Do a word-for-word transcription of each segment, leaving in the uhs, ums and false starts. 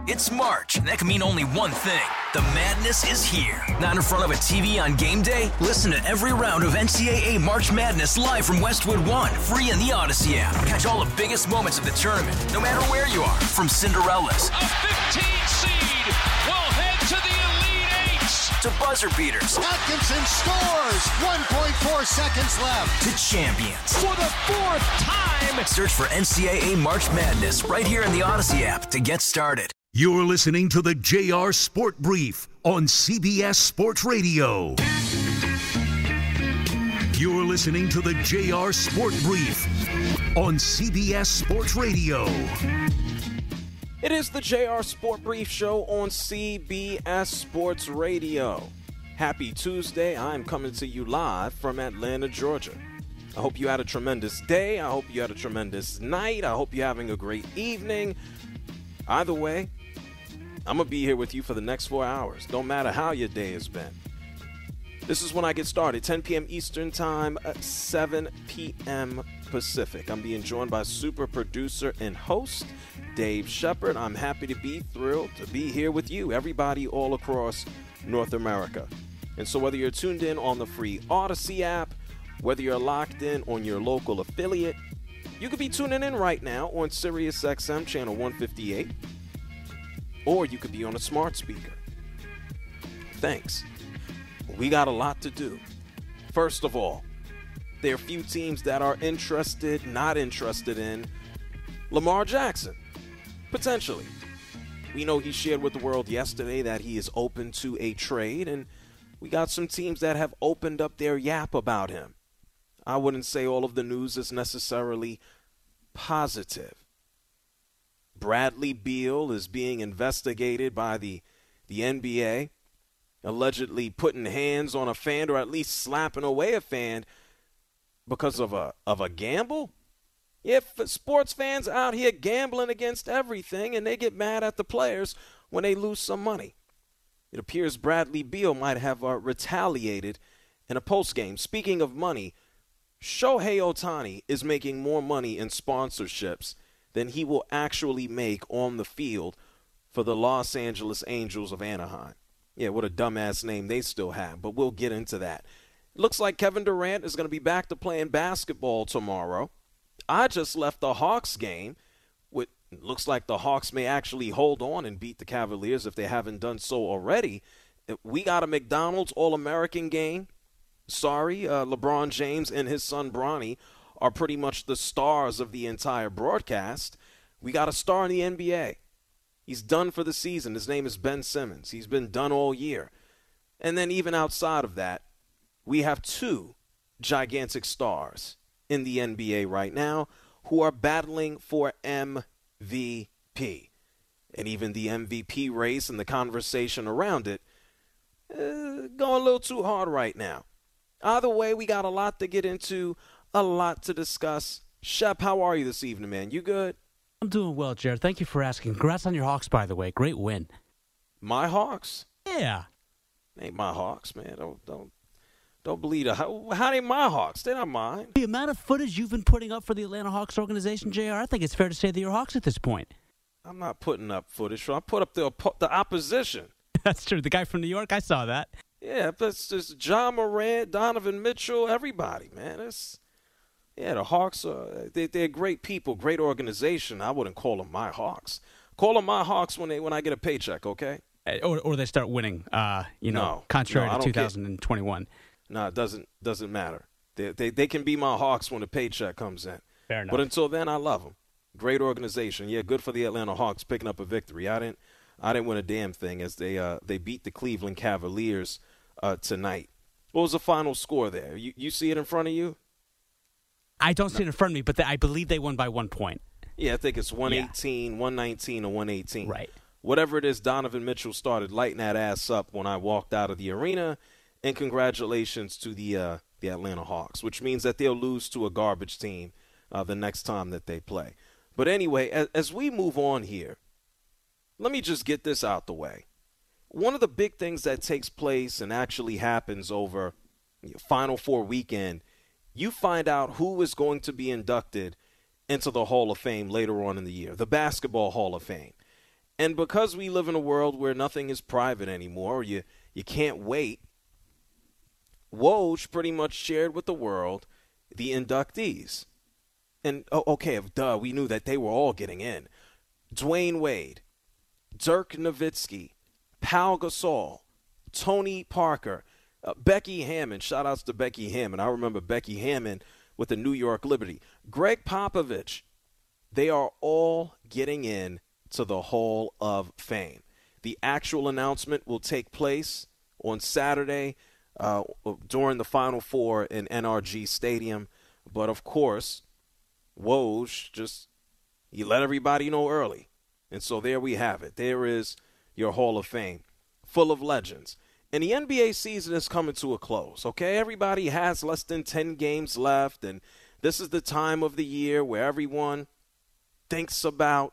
It's March, and that can mean only one thing. The madness is here. Not in front of a T V on game day? Listen to every round of N C double A March Madness live from Westwood One, free in the Odyssey app. Catch all the biggest moments of the tournament, no matter where you are. From Cinderella's, a fifteen seed will head to the Elite Eights, to buzzer beaters. Atkinson scores! one point four seconds left. To champions. For the fourth time! Search for N C double A March Madness right here in the Odyssey app to get started. You're listening to the J R Sport Brief on C B S Sports Radio. You're listening to the J R Sport Brief on C B S Sports Radio. It is the J R Sport Brief show on C B S Sports Radio. Happy Tuesday. I'm coming to you live from Atlanta, Georgia. I hope you had a tremendous day. I hope you had a tremendous night. I hope you're having a great evening. Either way, I'm going to be here with you for the next four hours. Don't matter how your day has been. This is when I get started, ten p.m. Eastern Time, seven p.m. Pacific. I'm being joined by super producer and host Dave Shepard. I'm happy to be thrilled to be here with you, everybody all across North America. And so whether you're tuned in on the free Odyssey app, whether you're locked in on your local affiliate, you could be tuning in right now on Sirius X M channel one fifty-eight, or you could be on a smart speaker. Thanks. We got a lot to do. First of all, there are a few teams that are interested, not interested in Lamar Jackson, potentially. We know he shared with the world yesterday that he is open to a trade, and we got some teams that have opened up their yap about him. I wouldn't say all of the news is necessarily positive. Bradley Beal is being investigated by the, the N B A, allegedly putting hands on a fan or at least slapping away a fan because of a of a gamble. Yeah, sports fans out here gambling against everything, and they get mad at the players when they lose some money. It appears Bradley Beal might have uh, retaliated in a postgame. Speaking of money, Shohei Ohtani is making more money in sponsorships than he will actually make on the field for the Los Angeles Angels of Anaheim. Yeah, what a dumbass name they still have, but we'll get into that. Looks like Kevin Durant is going to be back to playing basketball tomorrow. I just left the Hawks game. With, looks like the Hawks may actually hold on and beat the Cavaliers if they haven't done so already. We got a McDonald's All-American game. Sorry, uh, LeBron James and his son Bronny are pretty much the stars of the entire broadcast. We got a star in the N B A. He's done for the season. His name is Ben Simmons. He's been done all year. And then even outside of that, we have two gigantic stars in the N B A right now who are battling for M V P. And even the M V P race and the conversation around it uh, going a little too hard right now. Either way, we got a lot to get into, a lot to discuss. Shep, how are you this evening, man? You good? I'm doing well, Jared. Thank you for asking. Congrats on your Hawks, by the way. Great win. My Hawks? Yeah. Ain't my Hawks, man. Don't don't don't believe it. How, how they my Hawks? They're not mine. The amount of footage you've been putting up for the Atlanta Hawks organization, J R, I think it's fair to say that you're Hawks at this point. I'm not putting up footage. I put up the the opposition. That's true. The guy from New York, I saw that. Yeah, that's just John Morant, Donovan Mitchell, everybody, man. It's yeah, the Hawks are they, they're great people, great organization. I wouldn't call them my Hawks. Call them my Hawks when they when I get a paycheck, okay? Or or they start winning, uh, you know, no, contrary no, to two thousand twenty-one. No, it doesn't doesn't matter. They, they they can be my Hawks when the paycheck comes in. Fair enough. But until then, I love them. Great organization. Yeah, good for the Atlanta Hawks picking up a victory. I didn't I didn't win a damn thing as they uh they beat the Cleveland Cavaliers uh, tonight. What was the final score there? You you see it in front of you? I don't see it in front of me, but they, I believe they won by one point. Yeah, I think it's one eighteen, yeah. one nineteen, or one eighteen. Right. Whatever it is, Donovan Mitchell started lighting that ass up when I walked out of the arena. And congratulations to the uh, the Atlanta Hawks, which means that they'll lose to a garbage team uh, the next time that they play. But anyway, as, as we move on here, let me just get this out the way. One of the big things that takes place and actually happens over you know, Final Four weekend, you find out who is going to be inducted into the Hall of Fame later on in the year, the Basketball Hall of Fame. And because we live in a world where nothing is private anymore, or you, you can't wait, Woj pretty much shared with the world the inductees. And, oh, okay, duh, we knew that they were all getting in. Dwayne Wade, Dirk Nowitzki, Pau Gasol, Tony Parker, uh, Becky Hammon. Shout-outs to Becky Hammon. I remember Becky Hammon with the New York Liberty. Greg Popovich. They are all getting in to the Hall of Fame. The actual announcement will take place on Saturday uh, during the Final Four in N R G Stadium. But, of course, Woj just he let everybody know early. And so there we have it. There is your Hall of Fame, full of legends. And the N B A season is coming to a close, okay? Everybody has less than ten games left, and this is the time of the year where everyone thinks about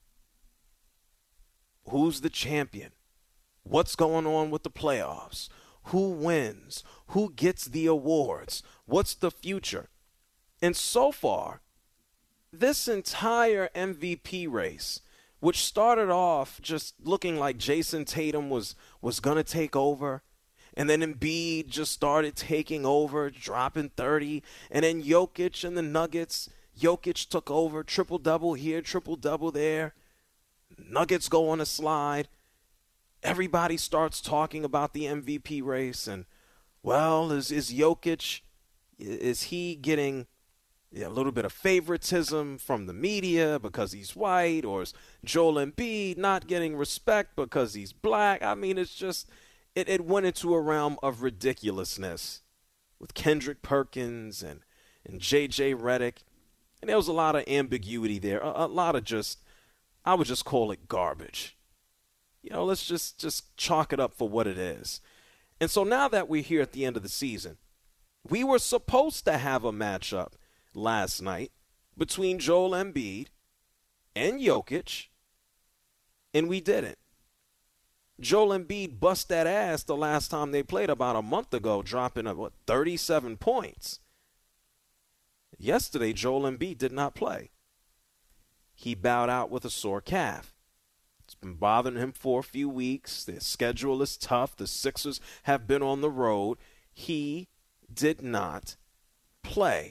who's the champion, what's going on with the playoffs, who wins, who gets the awards, what's the future. And so far, this entire M V P race, which started off just looking like Jason Tatum was, was going to take over, and then Embiid just started taking over, dropping thirty, and then Jokic and the Nuggets, Jokic took over, triple-double here, triple-double there. Nuggets go on a slide. Everybody starts talking about the M V P race, and, well, is, is Jokic, is he getting a little bit of favoritism from the media because he's white, or is Joel Embiid not getting respect because he's black? I mean, it's just, it, it went into a realm of ridiculousness with Kendrick Perkins and, and J J Redick. And there was a lot of ambiguity there, a, a lot of just, I would just call it garbage. You know, let's just, just chalk it up for what it is. And so now that we're here at the end of the season, we were supposed to have a matchup last night between Joel Embiid and Jokic, and we didn't. Joel Embiid bust that ass the last time they played about a month ago, dropping, what, thirty-seven points. Yesterday, Joel Embiid did not play. He bowed out with a sore calf. It's been bothering him for a few weeks. Their schedule is tough. The Sixers have been on the road. He did not play.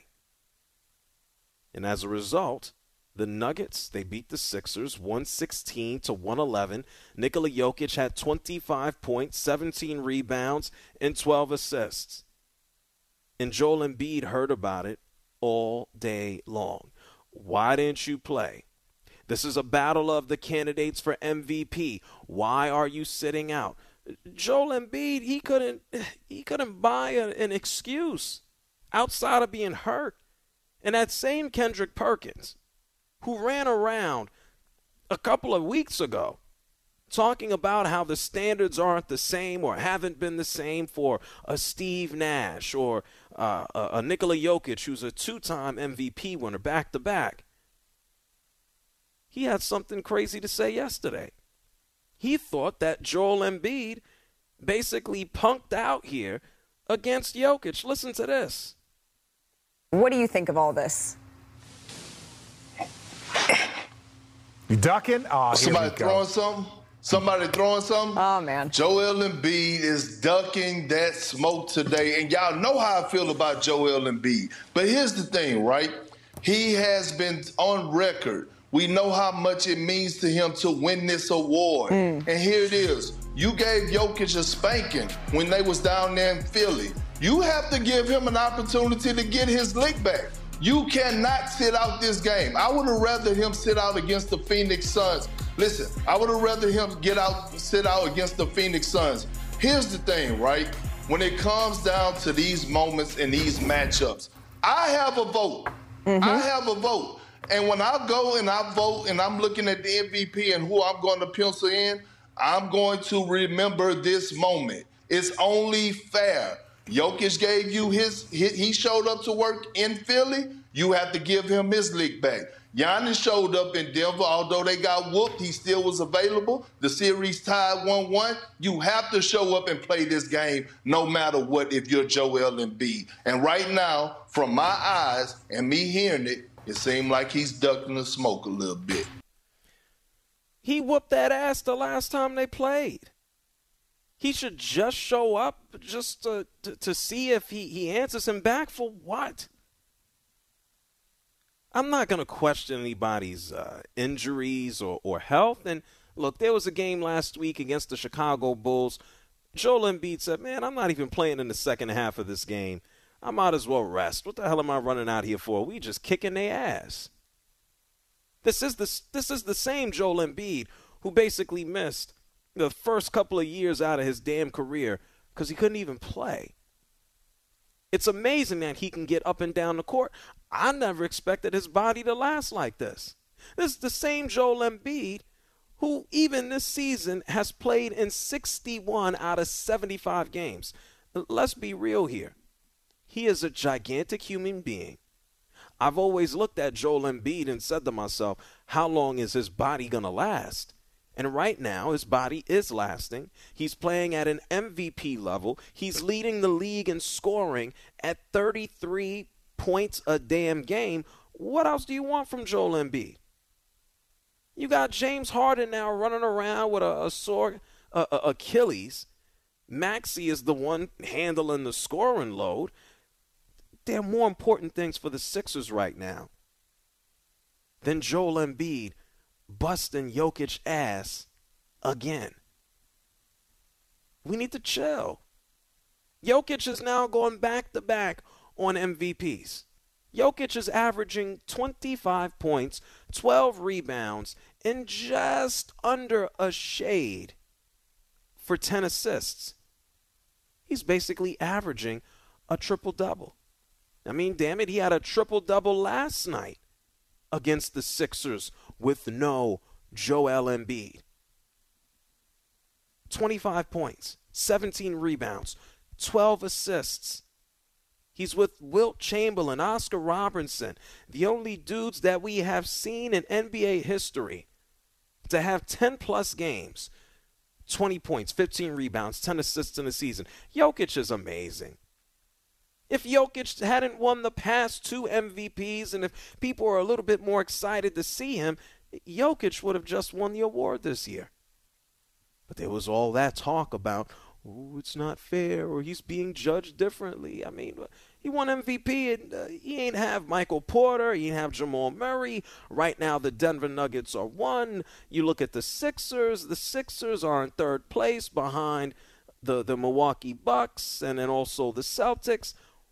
And as a result, the Nuggets, they beat the Sixers one sixteen to one eleven. Nikola Jokic had twenty-five points, seventeen rebounds, and twelve assists. And Joel Embiid heard about it all day long. Why didn't you play? This is a battle of the candidates for M V P. Why are you sitting out? Joel Embiid, he couldn't, he couldn't buy a, an excuse outside of being hurt. And that same Kendrick Perkins, who ran around a couple of weeks ago talking about how the standards aren't the same or haven't been the same for a Steve Nash or uh, a, a Nikola Jokic, who's a two-time M V P winner back-to-back. He had something crazy to say yesterday. He thought that Joel Embiid basically punked out here against Jokic. Listen to this. What do you think of all this? You ducking? Oh, Somebody throwing something? Somebody throwing something? Oh, man. Joel Embiid is ducking that smoke today. And y'all know how I feel about Joel Embiid. But here's the thing, right? He has been on record. We know how much it means to him to win this award. Mm. And here it is. You gave Jokic a spanking when they was down there in Philly. You have to give him an opportunity to get his lick back. You cannot sit out this game. I would have rather him sit out against the Phoenix Suns. Listen, I would have rather him get out, sit out against the Phoenix Suns. Here's the thing, right? When it comes down to these moments and these matchups, I have a vote. Mm-hmm. I have a vote. And when I go and I vote and I'm looking at the M V P and who I'm going to pencil in, I'm going to remember this moment. It's only fair. Jokic gave you his, he showed up to work in Philly. You have to give him his lick back. Giannis showed up in Denver. Although they got whooped, he still was available. The series tied one one. You have to show up and play this game no matter what if you're Joel Embiid. And right now, from my eyes and me hearing it, it seemed like he's ducking the smoke a little bit. He whooped that ass the last time they played. He should just show up just to, to, to see if he, he answers him back for what? I'm not going to question anybody's uh, injuries or, or health. And look, there was a game last week against the Chicago Bulls. Joel Embiid said, man, I'm not even playing in the second half of this game. I might as well rest. What the hell am I running out here for? We just kicking their ass. This is the, this is the same Joel Embiid who basically missed the first couple of years out of his damn career because he couldn't even play. It's amazing that he can get up and down the court. I never expected his body to last like this. This is the same Joel Embiid who even this season has played in sixty-one out of seventy-five games. Let's be real here. He is a gigantic human being. I've always looked at Joel Embiid and said to myself, how long is his body going to last? And right now, his body is lasting. He's playing at an M V P level. He's leading the league in scoring at thirty-three points a damn game. What else do you want from Joel Embiid? You got James Harden now running around with a, a sore uh, uh, Achilles. Maxey is the one handling the scoring load. There are more important things for the Sixers right now than Joel Embiid busting Jokic ass again. We need to chill. Jokic is now going back-to-back on M V Ps. Jokic is averaging twenty-five points, twelve rebounds, and just under a shade for ten assists. He's basically averaging a triple-double. I mean, damn it, he had a triple-double last night against the Sixers with no Joel Embiid. twenty-five points, seventeen rebounds, twelve assists. He's with Wilt Chamberlain, Oscar Robertson, the only dudes that we have seen in N B A history to have ten-plus games, twenty points, fifteen rebounds, ten assists in a season. Jokic is amazing. If Jokic hadn't won the past two M V Ps and if people are a little bit more excited to see him, Jokic would have just won the award this year. But there was all that talk about, oh, it's not fair, or he's being judged differently. I mean, he won M V P, and uh, he ain't have Michael Porter, he ain't have Jamal Murray. Right now, the Denver Nuggets are one. You look at the Sixers. The Sixers are in third place behind the, the Milwaukee Bucks and then also the Celtics.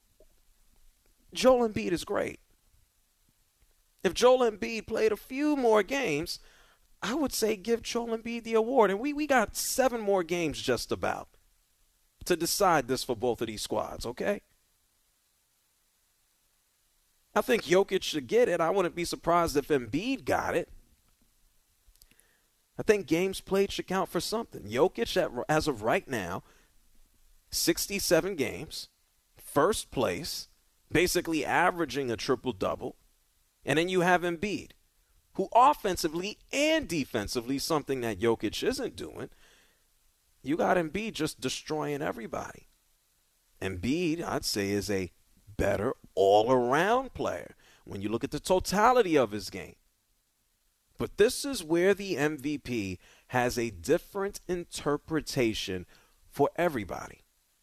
Joel Embiid is great. If Joel Embiid played a few more games, I would say give Joel Embiid the award. And we, we got seven more games just about to decide this for both of these squads, okay? I think Jokic should get it. I wouldn't be surprised if Embiid got it. I think games played should count for something. Jokic, as of right now, sixty-seven games, first place, basically averaging a triple-double. And then you have Embiid, who offensively and defensively, something that Jokic isn't doing, you got Embiid just destroying everybody. Embiid, I'd say, is a better all-around player when you look at the totality of his game. But this is where the M V P has a different interpretation for everybody.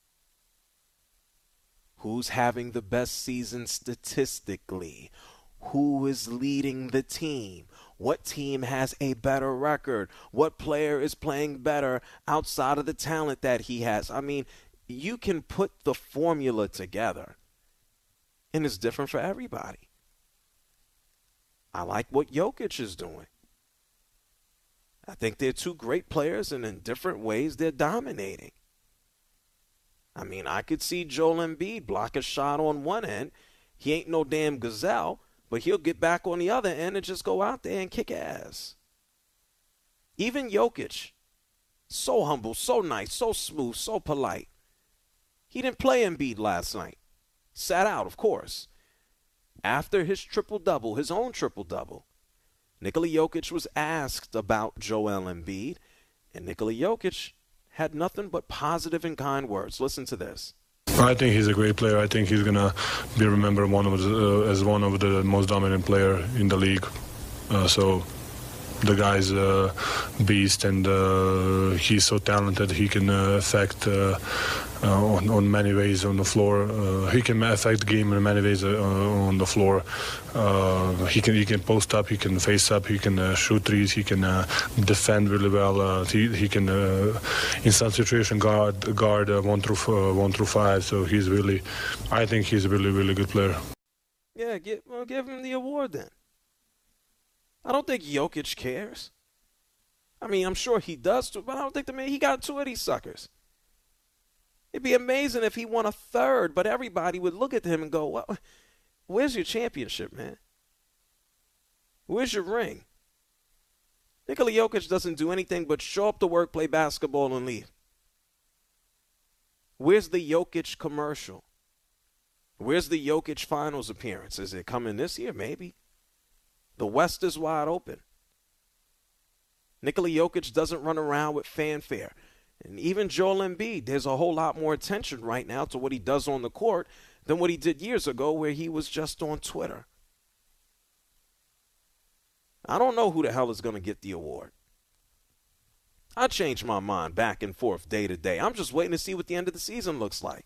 Who's having the best season statistically? Who is leading the team? What team has a better record? What player is playing better outside of the talent that he has? I mean, you can put the formula together, and it's different for everybody. I like what Jokic is doing. I think they're two great players, and in different ways, they're dominating. I mean, I could see Joel Embiid block a shot on one end. He ain't no damn gazelle, but he'll get back on the other end and just go out there and kick ass. Even Jokic, so humble, so nice, so smooth, so polite. He didn't play Embiid last night. Sat out, of course. After his triple-double, his own triple-double, Nikola Jokic was asked about Joel Embiid, and Nikola Jokic had nothing but positive and kind words. Listen to this. I think he's a great player. I think he's going to be remembered one of the, uh, as one of the most dominant player in the league. Uh, so the guy's a beast, and uh, he's so talented. He can uh, affect uh, uh, on, on many ways on the floor. Uh, he can affect the game in many ways uh, on the floor. Uh, he can he can post up, he can face up, he can uh, shoot threes, he can uh, defend really well. Uh, he he can uh, in some situation guard guard uh, one through uh, one through five. So he's really, I think he's a really really good player. Yeah, give well, give him the award then. I don't think Jokic cares. I mean, I'm sure he does too, but I don't think the man he got two of these suckers. It'd be amazing if he won a third, but everybody would look at him and go, "What? Where's your championship, man? Where's your ring?" Nikola Jokic doesn't do anything but show up to work, play basketball, and leave. Where's the Jokic commercial? Where's the Jokic finals appearance? Is it coming this year? Maybe. The West is wide open. Nikola Jokic doesn't run around with fanfare. And even Joel Embiid, there's a whole lot more attention right now to what he does on the court than what he did years ago where he was just on Twitter. I don't know who the hell is going to get the award. I change my mind back and forth day to day. I'm just waiting to see what the end of the season looks like.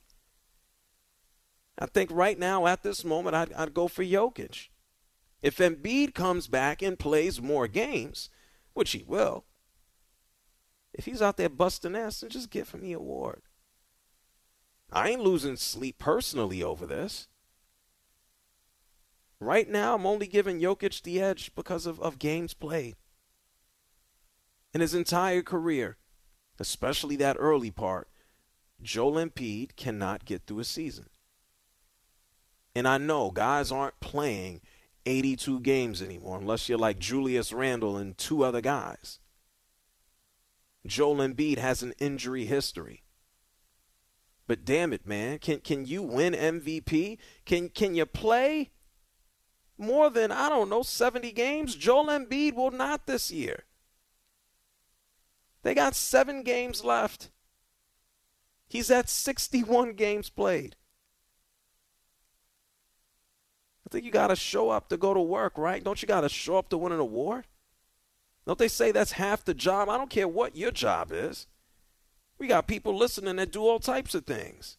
I think right now at this moment I'd, I'd go for Jokic. If Embiid comes back and plays more games, which he will, if he's out there busting ass, then just give him the award. I ain't losing sleep personally over this. Right now, I'm only giving Jokic the edge because of, of games played. In his entire career, especially that early part, Joel Embiid cannot get through a season. And I know guys aren't playing eighty-two games anymore unless you're like Julius Randle and two other guys. Joel Embiid has an injury history. But damn it, man, can can you win M V P? Can can you play more than, I don't know, seventy games? Joel Embiid will not this year. They got seven games left. He's at sixty-one games played. I think you got to show up to go to work, right? Don't you got to show up to win an award? Don't they say that's half the job? I don't care what your job is. We got people listening that do all types of things.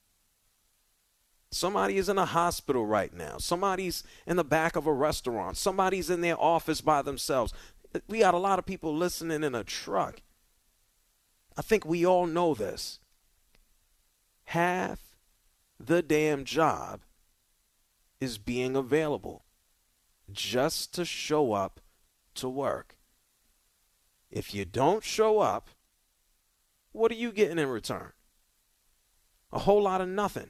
Somebody is in a hospital right now. Somebody's in the back of a restaurant. Somebody's in their office by themselves. We got a lot of people listening in a truck. I think we all know this. Half the damn job is being available just to show up to work. If you don't show up, what are you getting in return? A whole lot of nothing.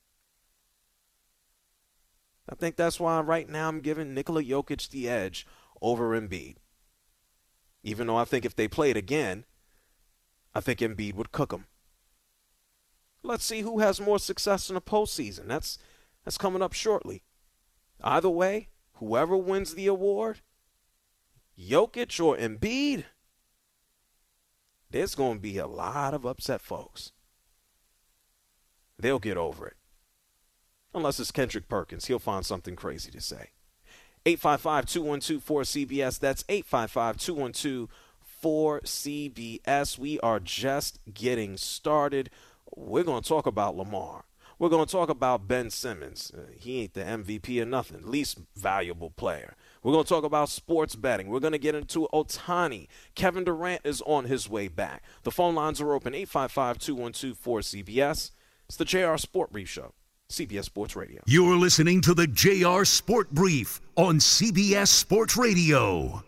I think that's why right now I'm giving Nikola Jokic the edge over Embiid. Even though I think if they played again, I think Embiid would cook them. Let's see who has more success in the postseason. That's that's coming up shortly. Either way, whoever wins the award, Jokic or Embiid, there's going to be a lot of upset folks. They'll get over it. Unless it's Kendrick Perkins. He'll find something crazy to say. eight five five, two one two, four C B S. That's eight five five, two one two, four C B S. We are just getting started. We're going to talk about Lamar. We're going to talk about Ben Simmons. Uh, he ain't the M V P or nothing, least valuable player. We're going to talk about sports betting. We're going to get into Ohtani. Kevin Durant is on his way back. The phone lines are open, eight five five, two one two, four C B S. It's the J R Sport Brief Show, C B S Sports Radio. You're listening to the J R Sport Brief on C B S Sports Radio.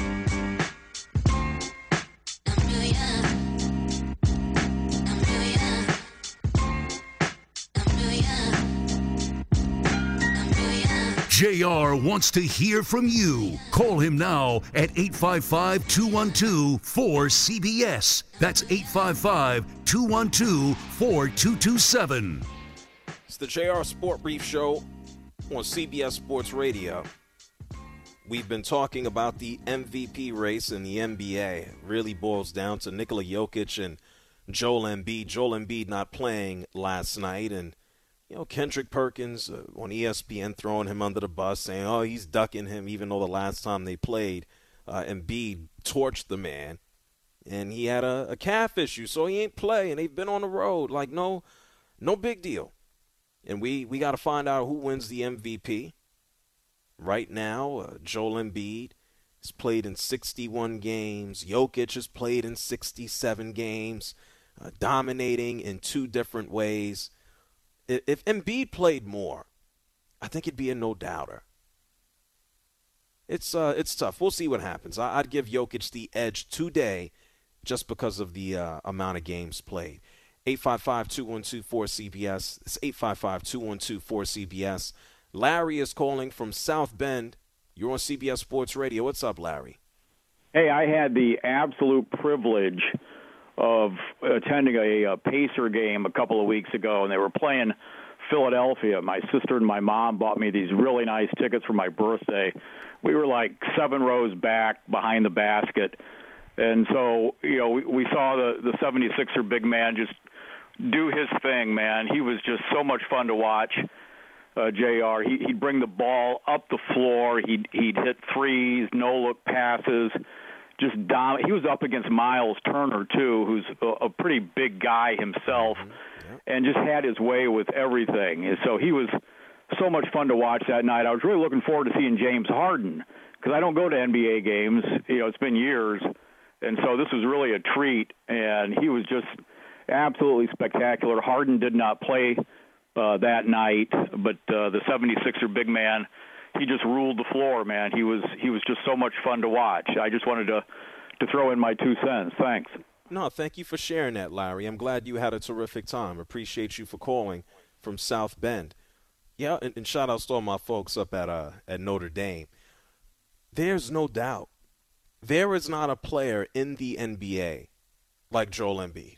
J R wants to hear from you. Call him now at eight five five, two one two, four C B S. That's eight five five, two one two, four two two seven. It's the J R Sport Brief Show on C B S Sports Radio. We've been talking about the M V P race in the N B A. It really boils down to Nikola Jokic and Joel Embiid. Joel Embiid not playing last night, and you know, Kendrick Perkins uh, on E S P N throwing him under the bus, saying, oh, he's ducking him, even though the last time they played Uh, Embiid torched the man, and he had a, a calf issue, so he ain't play, and they've been on the road. Like, no, no big deal. And we, we got to find out who wins the M V P. Right now, uh, Joel Embiid has played in sixty-one games. Jokic has played in sixty-seven games, uh, dominating in two different ways. If, if Embiid played more, I think it'd be a no-doubter. It's uh, it's tough. We'll see what happens. I, I'd give Jokic the edge today just because of the uh, amount of games played. eight five five, two one two, four C B S. It's eight five five, two one two, four C B S. Larry is calling from South Bend. You're on C B S Sports Radio. What's up, Larry? Hey, I had the absolute privilege of attending a, a Pacer game a couple of weeks ago, and they were playing Philadelphia. My sister and my mom bought me these really nice tickets for my birthday. We were like seven rows back behind the basket. And so, you know, we, we saw the, the seventy-sixer big man just do his thing, man. He was just so much fun to watch. Uh, J R, he, he'd bring the ball up the floor. He'd, he'd hit threes, no-look passes. Just dom- He was up against Miles Turner, too, who's a, a pretty big guy himself, mm-hmm. Yep. and just had his way with everything. And so he was so much fun to watch that night. I was really looking forward to seeing James Harden because I don't go to N B A games. You know, it's been years. And so this was really a treat, and he was just absolutely spectacular. Harden did not play Uh, that night, but uh, the seventy-sixer big man, he just ruled the floor, man. He was he was just so much fun to watch. I just wanted to to throw in my two cents. Thanks. No, thank you for sharing that, Larry. I'm glad you had a terrific time. Appreciate you for calling from South Bend. Yeah, and, and shout outs to all my folks up at uh at Notre Dame. There's no doubt there is not a player in the N B A like Joel Embiid.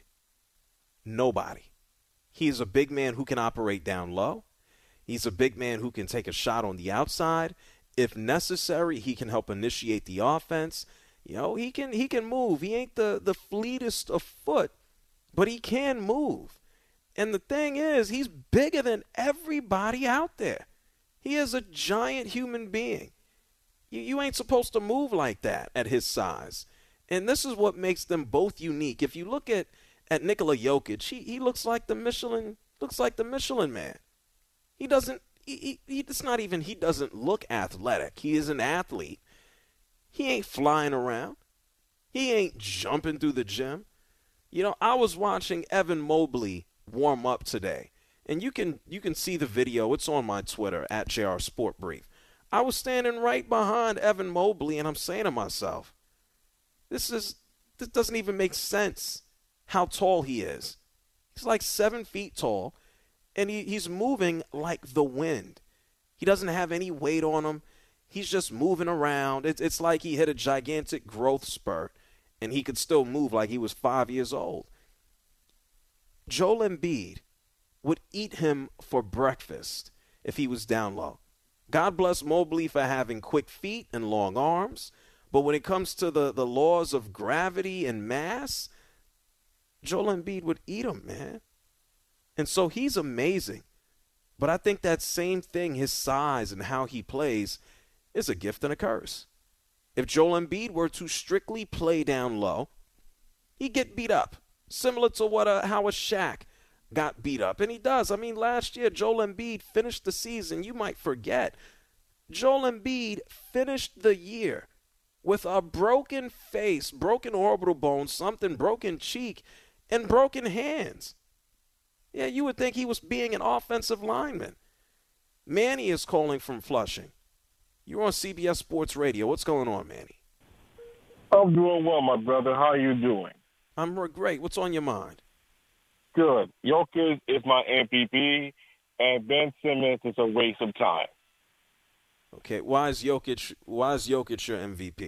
Nobody. He's a big man who can operate down low. He's a big man who can take a shot on the outside. If necessary, he can help initiate the offense. You know, he can he can move. He ain't the, the fleetest of foot, but he can move. And the thing is, he's bigger than everybody out there. He is a giant human being. You, you ain't supposed to move like that at his size. And this is what makes them both unique. If you look at At Nikola Jokic, he, he looks like the Michelin looks like the Michelin man. He doesn't. He, he, he it's not even. He doesn't look athletic. He is an athlete. He ain't flying around. He ain't jumping through the gym. You know, I was watching Evan Mobley warm up today, and you can you can see the video. It's on my Twitter at J R Sport Brief. I was standing right behind Evan Mobley, and I'm saying to myself, "This is this doesn't even make sense." How tall he is. He's like seven feet tall, and he, he's moving like the wind. He doesn't have any weight on him. He's just moving around. It's, it's like he hit a gigantic growth spurt, and he could still move like he was five years old. Joel Embiid would eat him for breakfast if he was down low. God bless Mobley for having quick feet and long arms, but when it comes to the, the laws of gravity and mass, Joel Embiid would eat him, man. And so he's amazing. But I think that same thing, his size and how he plays, is a gift and a curse. If Joel Embiid were to strictly play down low, he'd get beat up, similar to what a, how a Shaq got beat up. And he does. I mean, last year, Joel Embiid finished the season. You might forget. Joel Embiid finished the year with a broken face, broken orbital bone, something, broken cheek, and broken hands. Yeah, you would think he was being an offensive lineman. Manny is calling from Flushing. You're on C B S Sports Radio. What's going on, Manny? I'm doing well, my brother. How are you doing? I'm great. What's on your mind? Good. Jokic is my M V P, and Ben Simmons is a waste of time. Okay, why is Jokic? Why is Jokic your M V P?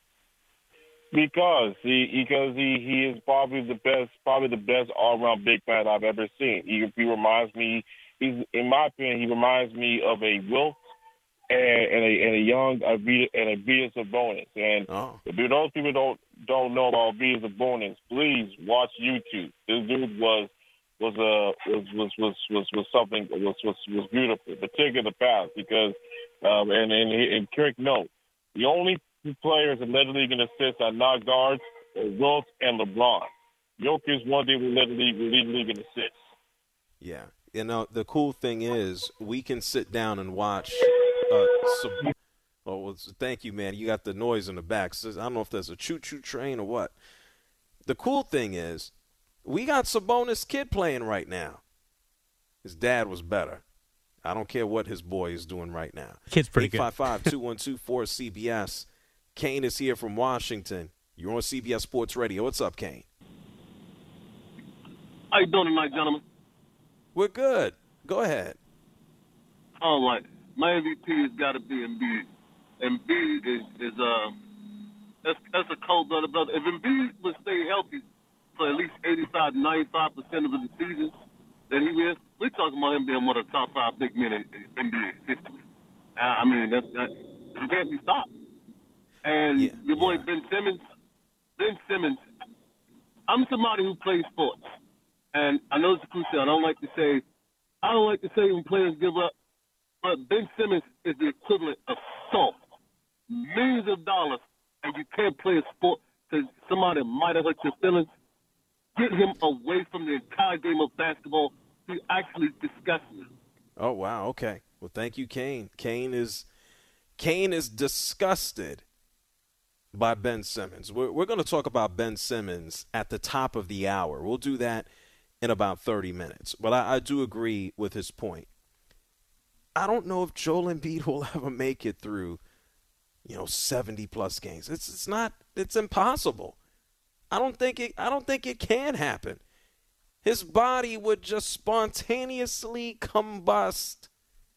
Because he because he, he is probably the best probably the best all around big man I've ever seen. He, he reminds me he's in my opinion he reminds me of a Wilt and, and a and a young Arvydas and a Arvydas Sabonis. And oh. if those people don't don't know about Arvydas Sabonis, please watch YouTube. This dude was was uh was was was was, was something was, was was beautiful, particularly the pass because um and and and Kirk note the only two players that led the league in assists are not guards, Wilt and LeBron. Jokic one day will lead the league, will lead the league in assists. Yeah. You know, the cool thing is we can sit down and watch uh, some – oh, well, thank you, man. You got the noise in the back. So I don't know if there's a choo-choo train or what. The cool thing is we got Sabonis Kid playing right now. His dad was better. I don't care what his boy is doing right now. Kid's pretty good. eight five five, two one two, four C B S. Kane is here from Washington. You're on C B S Sports Radio. What's up, Kane? How you doing tonight, gentlemen? We're good. Go ahead. All right. My M V P has got to be Embiid. Embiid is, is uh, that's, that's a cold-blooded brother. If Embiid would stay healthy for at least eighty-five, ninety-five percent of the season that he is, we're talking about him being one of the top five big men in N B A history. Uh, I mean, that's, that, he can't be stopped. And yeah, your boy yeah. Ben Simmons, Ben Simmons, I'm somebody who plays sports. And I know it's a cliche. I don't like to say, I don't like to say when players give up, but Ben Simmons is the equivalent of salt. Millions of dollars, and you can't play a sport because somebody might have hurt your feelings. Get him away from the entire game of basketball. He actually disgusts me. Oh, wow. Okay. Well, thank you, Kane. Kane is Kane is disgusted by Ben Simmons. We're, we're going to talk about Ben Simmons at the top of the hour. We'll do that in about thirty minutes. But I, I do agree with his point. I don't know if Joel Embiid will ever make it through, you know, seventy-plus games. It's it's not – it's impossible. I don't think it I don't think it can happen. His body would just spontaneously combust.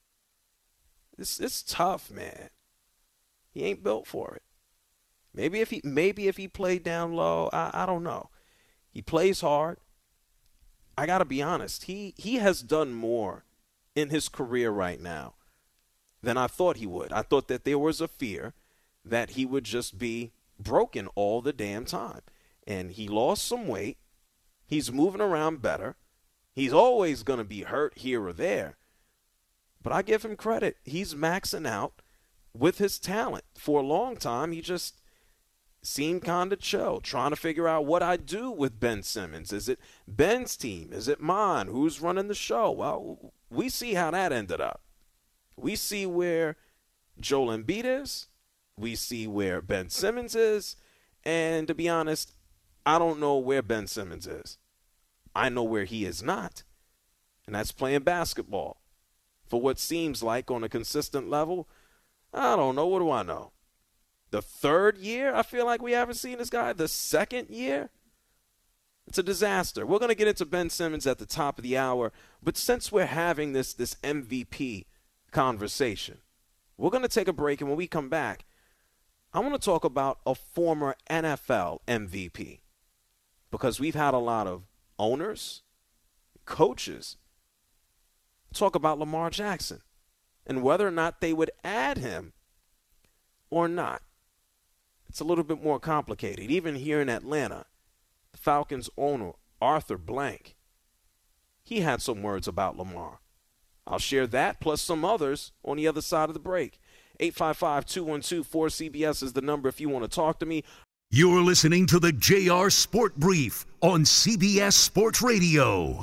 It's it's tough, man. He ain't built for it. Maybe if he maybe if he played down low, I, I don't know. He plays hard. I got to be honest. He he has done more in his career right now than I thought he would. I thought that there was a fear that he would just be broken all the damn time. And he lost some weight. He's moving around better. He's always going to be hurt here or there. But I give him credit. He's maxing out with his talent. For a long time, he just seemed kind of chill, trying to figure out what I do with Ben Simmons. Is it Ben's team? Is it mine? Who's running the show? Well, we see how that ended up. We see where Joel Embiid is. We see where Ben Simmons is. And to be honest, I don't know where Ben Simmons is. I know where he is not, and that's playing basketball. For what seems like on a consistent level, I don't know. What do I know? The third year, I feel like we haven't seen this guy. The second year, it's a disaster. We're going to get into Ben Simmons at the top of the hour, but since we're having this, this M V P conversation, we're going to take a break, and when we come back, I want to talk about a former N F L M V P, because we've had a lot of owners, coaches, talk about Lamar Jackson and whether or not they would add him or not. It's a little bit more complicated. Even here in Atlanta, the Falcons owner, Arthur Blank, he had some words about Lamar. I'll share that plus some others on the other side of the break. eight five five, two one two, four C B S is the number if you want to talk to me. You're listening to the J R Sport Brief on C B S Sports Radio.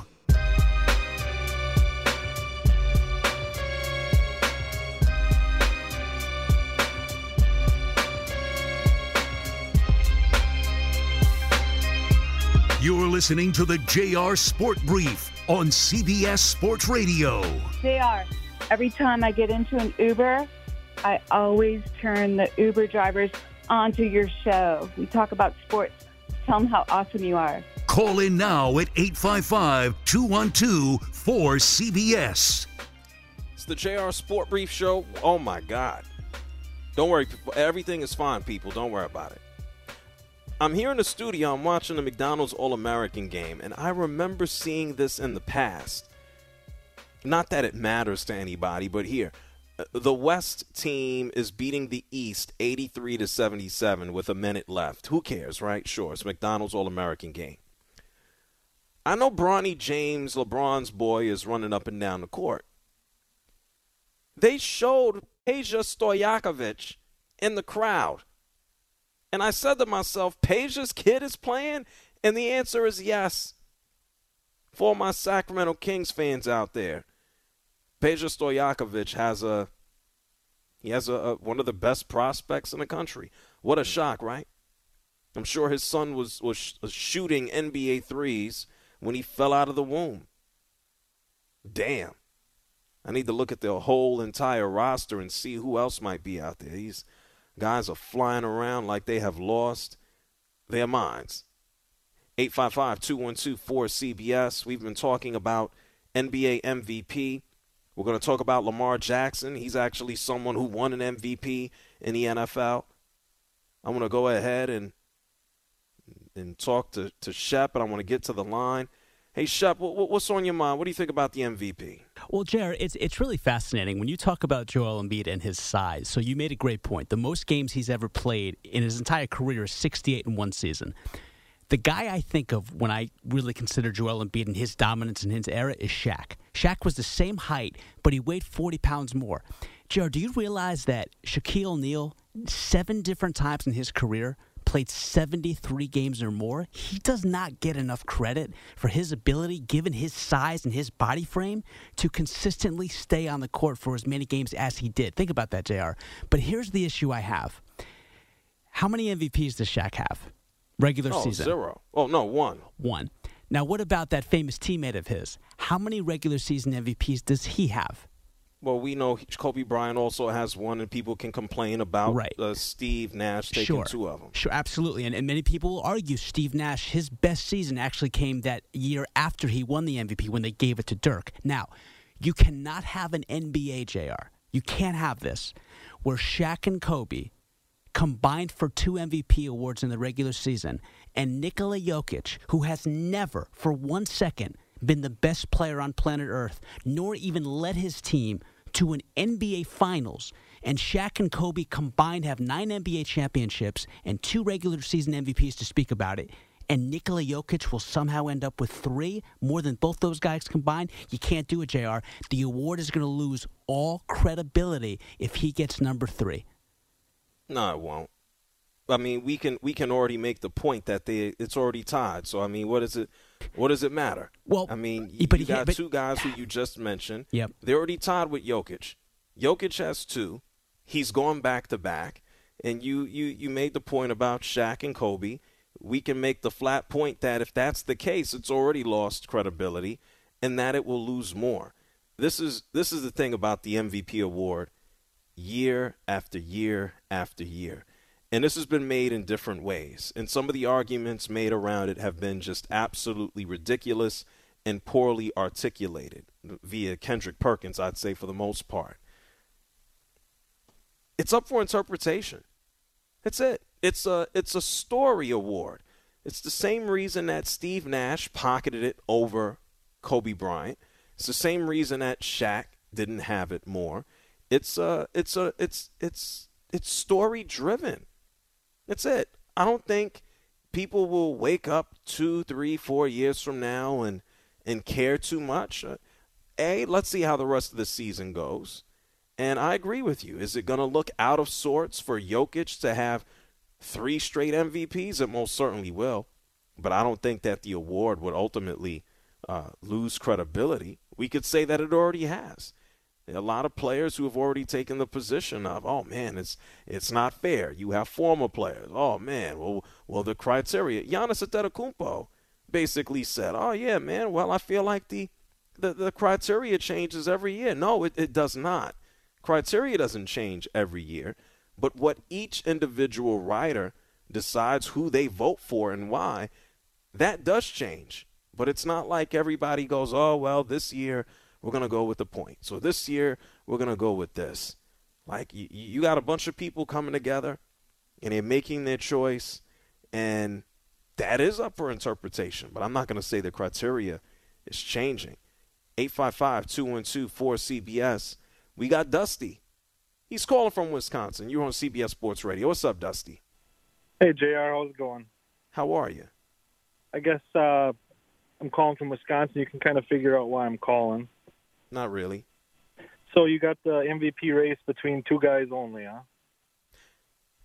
You're listening to the J R Sport Brief on C B S Sports Radio. J R, every time I get into an Uber, I always turn the Uber drivers onto your show. We talk about sports. Tell them how awesome you are. Call in now at eight five five, two one two, four C B S. It's the J R Sport Brief Show. Oh, my God. Don't worry. Everything is fine, people. Don't worry about it. I'm here in the studio. I'm watching the McDonald's All-American game, and I remember seeing this in the past. Not that it matters to anybody, but here. The West team is beating the East eighty-three to seventy-seven with a minute left. Who cares, right? Sure, it's McDonald's All-American game. I know Bronny James, LeBron's boy, is running up and down the court. They showed Peja Stojakovic in the crowd And I said to myself, Peja's kid is playing? And the answer is yes. For my Sacramento Kings fans out there, Peja Stojakovic has a he has a, a one of the best prospects in the country. What a shock, right? I'm sure his son was was sh- shooting N B A threes when he fell out of the womb. Damn. I need to look at the whole entire roster and see who else might be out there. These guys are flying around like they have lost their minds. eight five five, two one two, four C B S. We've been talking about N B A M V P. We're going to talk about Lamar Jackson. He's actually someone who won an M V P in the N F L. I'm going to go ahead and and talk to, to Shep, and I want to get to the line. Hey, Shep, what, what's on your mind? What do you think about the M V P? Well, Jared, it's it's really fascinating when you talk about Joel Embiid and his size. So you made a great point. The most games he's ever played in his entire career is sixty-eight in one season. The guy I think of when I really consider Joel Embiid and his dominance in his era is Shaq. Shaq was the same height, but he weighed forty pounds more. Jared, do you realize that Shaquille O'Neal, seven different times in his career, played seventy-three games or more? He does not get enough credit for his ability, given his size and his body frame, to consistently stay on the court for as many games as he did. Think about that, J R. But here's the issue I have. How many M V Ps does Shaq have? Regular oh, season. Zero. Oh, no, one. One. Now, what about that famous teammate of his? How many regular season M V Ps does he have? Well, we know Kobe Bryant also has one, and people can complain about right. uh, Steve Nash taking sure. two of them. Sure, absolutely. And, and many people will argue Steve Nash, his best season actually came that year after he won the M V P when they gave it to Dirk. Now, you cannot have an N B A, J R. You can't have this, where Shaq and Kobe combined for two M V P awards in the regular season, and Nikola Jokic, who has never for one second been the best player on planet Earth, nor even led his team to an N B A Finals, and Shaq and Kobe combined have nine N B A championships and two regular season M V Ps to speak about it, and Nikola Jokic will somehow end up with three, more than both those guys combined? You can't do it, J R. The award is going to lose all credibility if he gets number three. No, it won't. I mean, we can we can already make the point that they it's already tied. So I mean, what is it? What does it matter? Well, I mean, you, but you got but, two guys who you just mentioned. Yep. They're already tied with Jokic. Jokic has two. He's going back to back. And you you you made the point about Shaq and Kobe. We can make the flat point that if that's the case, it's already lost credibility, and that it will lose more. This is this is the thing about the M V P award. Year after year after year. And this has been made in different ways. And some of the arguments made around it have been just absolutely ridiculous and poorly articulated via Kendrick Perkins, I'd say, for the most part. It's up for interpretation. That's it. It's a, it's a story award. It's the same reason that Steve Nash pocketed it over Kobe Bryant. It's the same reason that Shaq didn't have it more. It's a, it's a, it's, it's, it's story driven. That's it. I don't think people will wake up two, three, four years from now and, and care too much. Uh, A, let's see how the rest of the season goes. And I agree with you. Is it going to look out of sorts for Jokic to have three straight M V Ps? It most certainly will. But I don't think that the award would ultimately uh, lose credibility. We could say that it already has. A lot of players who have already taken the position of, oh, man, it's it's not fair. You have former players. Oh, man, well, well the criteria. Giannis Antetokounmpo basically said, oh, yeah, man, well, I feel like the the, the criteria changes every year. No, it, it does not. Criteria doesn't change every year. But what each individual writer decides who they vote for and why, that does change. But it's not like everybody goes, oh, well, this year – we're going to go with the point. So this year, we're going to go with this. Like, you, you got a bunch of people coming together, and they're making their choice, and that is up for interpretation. But I'm not going to say the criteria is changing. eight five five, two one two, four C B S. We got Dusty. He's calling from Wisconsin. You're on C B S Sports Radio. What's up, Dusty? Hey, J R. How's it going? How are you? I guess uh, I'm calling from Wisconsin. You can kind of figure out why I'm calling. Not really. So you got the M V P race between two guys only, huh?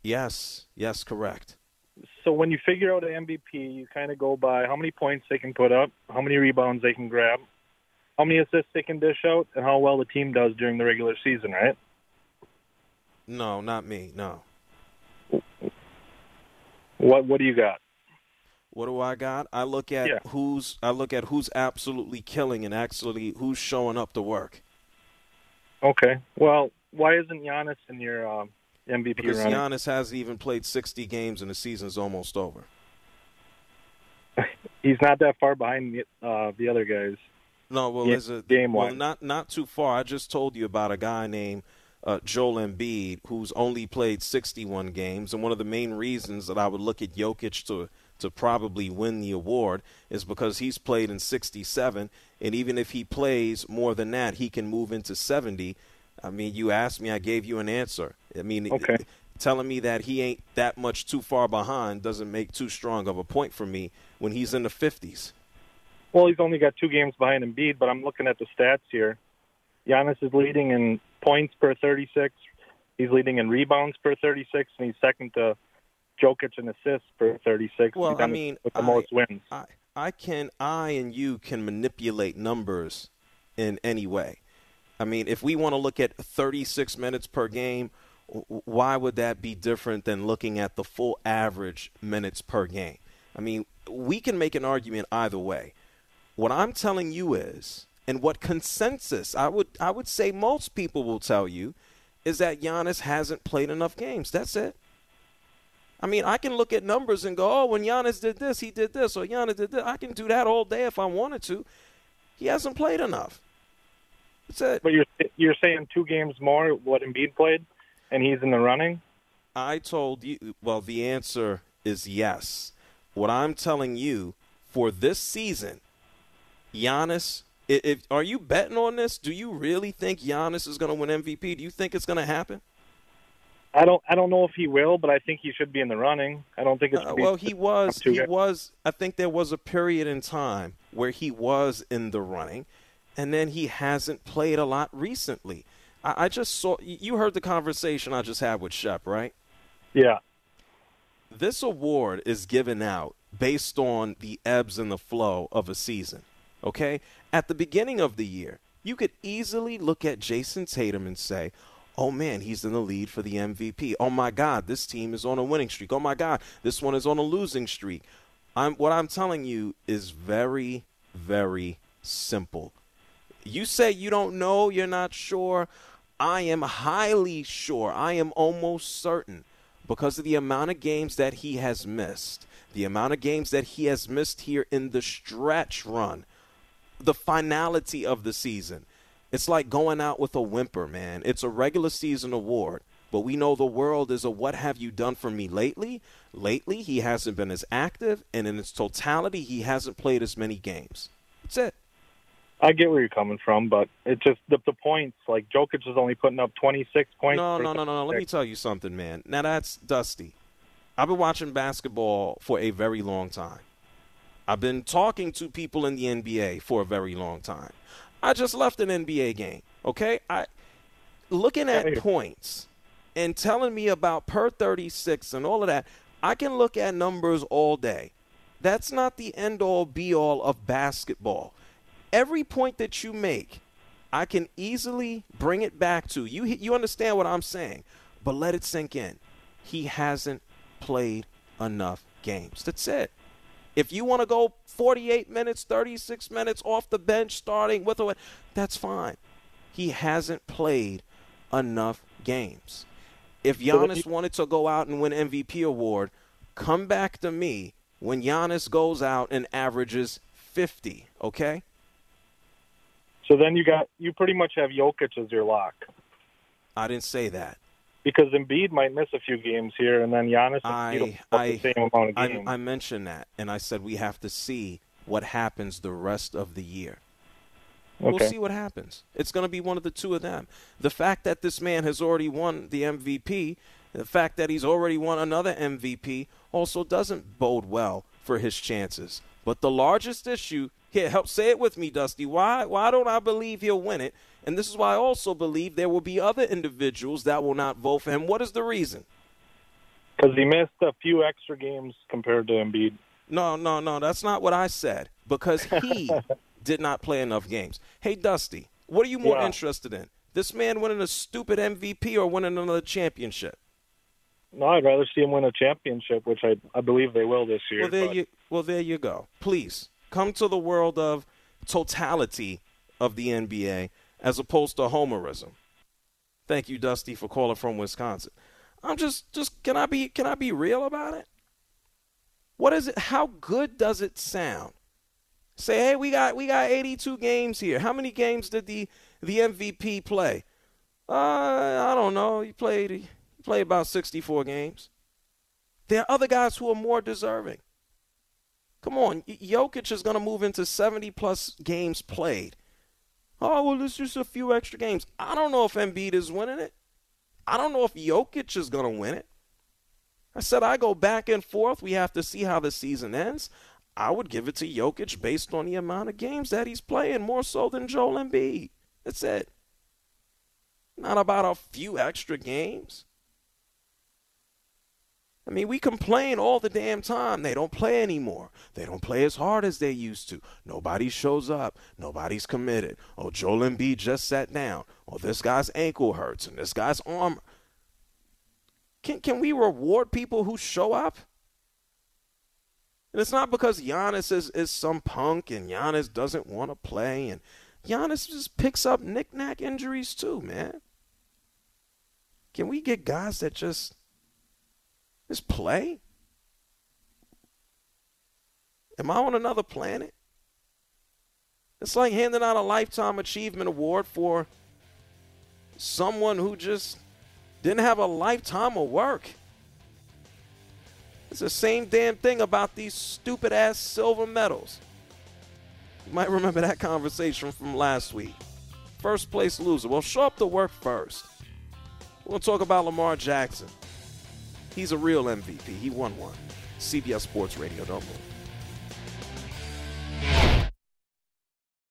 Yes, yes, correct. So when you figure out an M V P, you kind of go by how many points they can put up, how many rebounds they can grab, how many assists they can dish out, and how well the team does during the regular season, right? No, not me, no. What What do you got? What do I got? I look at Yeah. who's I look at who's absolutely killing and actually who's showing up to work. Okay. Well, why isn't Giannis in your um, M V P Because running? Giannis hasn't even played sixty games and the season's almost over. He's not that far behind the, uh, the other guys. No, well, Yeah, is it game well one. not not too far. I just told you about a guy named uh, Joel Embiid who's only played sixty-one games, and one of the main reasons that I would look at Jokic to to probably win the award is because he's played in sixty-seven, and even if he plays more than that, he can move into seventy. I mean, you asked me, I gave you an answer. I mean, Okay. telling me that he ain't that much too far behind doesn't make too strong of a point for me when he's in the fifties. Well, he's only got two games behind Embiid, but I'm looking at the stats here. Giannis is leading in points per thirty-six. He's leading in rebounds per thirty-six, and he's second to Jokic in assists per thirty-six. Well, He's I done it mean, with the I- most wins. I, I can, I and you can manipulate numbers in any way. I mean, if we want to look at thirty-six minutes per game, w- why would that be different than looking at the full average minutes per game? I mean, we can make an argument either way. What I'm telling you is, and what consensus I would I would say most people will tell you, is that Giannis hasn't played enough games. That's it. I mean, I can look at numbers and go, oh, when Giannis did this, he did this, or Giannis did this. I can do that all day if I wanted to. He hasn't played enough. That's it. But you're you're saying two games more what Embiid played, and he's in the running? I told you, well, the answer is yes. What I'm telling you, for this season, Giannis, if, if are you betting on this? Do you really think Giannis is going to win M V P? Do you think it's going to happen? I don't I don't know if he will, but I think he should be in the running. I don't think it's Uh, well, he was. two He guys. was. I think there was a period in time where he was in the running, and then he hasn't played a lot recently. I, I just saw. You heard the conversation I just had with Shep, right? Yeah. This award is given out based on the ebbs and the flow of a season. Okay? At the beginning of the year, you could easily look at Jason Tatum and say, oh, man, he's in the lead for the M V P. Oh, my God, this team is on a winning streak. Oh, my God, this one is on a losing streak. I'm, what I'm telling you is very, very simple. You say you don't know, you're not sure. I am highly sure. I am almost certain because of the amount of games that he has missed, the amount of games that he has missed here in the stretch run, the finality of the season. It's like going out with a whimper, man. It's a regular season award, but we know the world is a what have you done for me lately? Lately, he hasn't been as active, and in its totality, he hasn't played as many games. That's it. I get where you're coming from, but it's just the, the points. Like, Jokic is only putting up twenty-six points. No, per no, no, no, no. Let me tell you something, man. Now, that's Dusty. I've been watching basketball for a very long time. I've been talking to people in the N B A for a very long time. I just left an N B A game, okay? I looking at points and telling me about per thirty-six and all of that, I can look at numbers all day. That's not the end-all, be-all of basketball. Every point that you make, I can easily bring it back to. You You understand what I'm saying, but let it sink in. He hasn't played enough games. That's it. If you want to go forty-eight minutes, thirty-six minutes off the bench starting with a, that's fine. He hasn't played enough games. If Giannis wanted to go out and win M V P award, come back to me when Giannis goes out and averages fifty, okay? So then you got you pretty much have Jokic as your lock. I didn't say that. Because Embiid might miss a few games here, and then Giannis and I, Embiid will I, the same amount of I, games. I mentioned that, and I said we have to see what happens the rest of the year. We'll Okay. see what happens. It's going to be one of the two of them. The fact that this man has already won the M V P, the fact that he's already won another M V P also doesn't bode well for his chances. But the largest issue, here, help say it with me, Dusty. Why, why don't I believe he'll win it? And this is why I also believe there will be other individuals that will not vote for him. What is the reason? Because he missed a few extra games compared to Embiid. No, no, no, that's not what I said. Because he did not play enough games. Hey, Dusty, what are you more Yeah. interested in? This man winning a stupid M V P or winning another championship? No, I'd rather see him win a championship, which I I believe they will this year. Well, there but- you well, there you go. Please come to the world of totality of the N B A as opposed to homerism. Thank you, Dusty, for calling from Wisconsin. I'm just just can I be can I be real about it? What is it? How good does it sound? Say, hey, we got we got eighty-two games here. How many games did the the M V P play? Uh, I don't know. He played he played about sixty-four games. There are other guys who are more deserving. Come on, Jokic is going to move into seventy-plus games played. Oh, well, it's just a few extra games. I don't know if Embiid is winning it. I don't know if Jokic is going to win it. I said I go back and forth. We have to see how the season ends. I would give it to Jokic based on the amount of games that he's playing, more so than Joel Embiid. That's it. Not about a few extra games. I mean, we complain all the damn time. They don't play anymore. They don't play as hard as they used to. Nobody shows up. Nobody's committed. Oh, Joel Embiid just sat down. Oh, this guy's ankle hurts and this guy's arm. Can, can we reward people who show up? And it's not because Giannis is, is some punk and Giannis doesn't want to play. And Giannis just picks up knick-knack injuries too, man. Can we get guys that just... Just play? Am I on another planet? It's like handing out a Lifetime Achievement Award for someone who just didn't have a lifetime of work. It's the same damn thing about these stupid-ass silver medals. You might remember that conversation from last week. First place loser. Well, show up to work first. We're going to talk about Lamar Jackson. He's a real M V P. He won one. C B S Sports Radio. Don't move.